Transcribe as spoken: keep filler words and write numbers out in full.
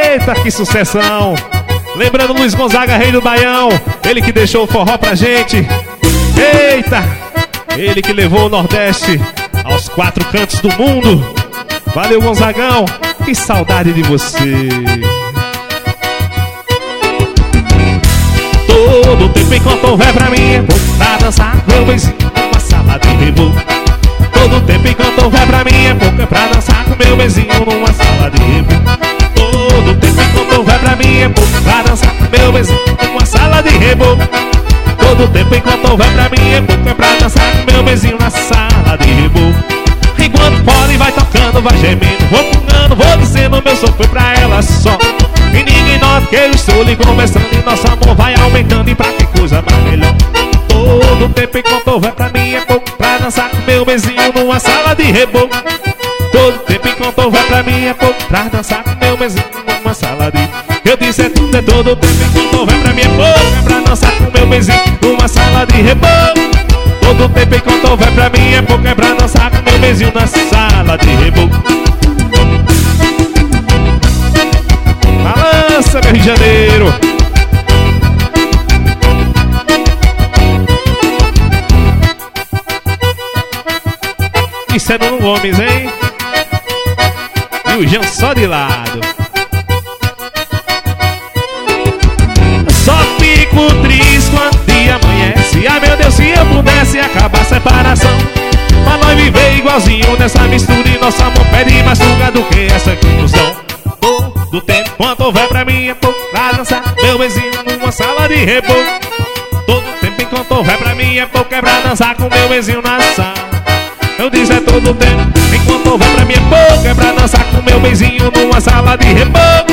Eita, que sucessão! Lembrando Luiz Gonzaga, rei do Baião, ele que deixou o forró pra gente. Eita! Ele que levou o Nordeste aos quatro cantos do mundo. Valeu, Gonzagão, que saudade de você. Todo tempo enquanto houver pra mim é pouco pra dançar meu beijinho numa sala de reboco. Todo tempo enquanto houver pra mim é pouco pra dançar com meu beijinho numa sala de reboco. Todo tempo enquanto houver pra mim é pouco pra dançar com meu beijinho numa sala de reboco. Todo tempo enquanto houver pra mim é pouco pra dançar com meu beijinho na sala de reboco. Enquanto pode vai tocando, vai gemendo, vou pulando, vou dizendo meu som foi pra ela só. E ninguém nota que eu estou lhe conversando e nosso amor vai aumentando e pra que coisa mais melhor. Todo tempo enquanto houver pra mim é pouco pra dançar com meu beijinho numa sala de reboco. Todo tempo enquanto houver pra mim é pouco pra dançar com meu beijinho numa sala de... Eu disse é tudo, é todo tempo enquanto houver pra mim é pouco é pra dançar com meu beijinho numa sala de reboco. Todo tempo enquanto houver pra mim é pouco é pra dançar com meu beijinho na sala de reboco. Balança, meu Rio de Janeiro. Isso é no Gomes, hein? E o Jean só de lado. Só fico triste quando o dia amanhece. Ai meu Deus, se eu pudesse acabar a separação, mas nós viver igualzinho nessa mistura e nosso amor pede mais fuga do que essa conclusão. Todo tempo quanto houver pra mim é pouco pra dançar meu beijinho numa sala de reboco. Todo tempo enquanto houver pra mim é pouco é pra dançar com meu beijinho na sala. Eu disse é todo tempo enquanto houver pra mim é pouco é pra dançar com meu beijinho numa sala de reboco.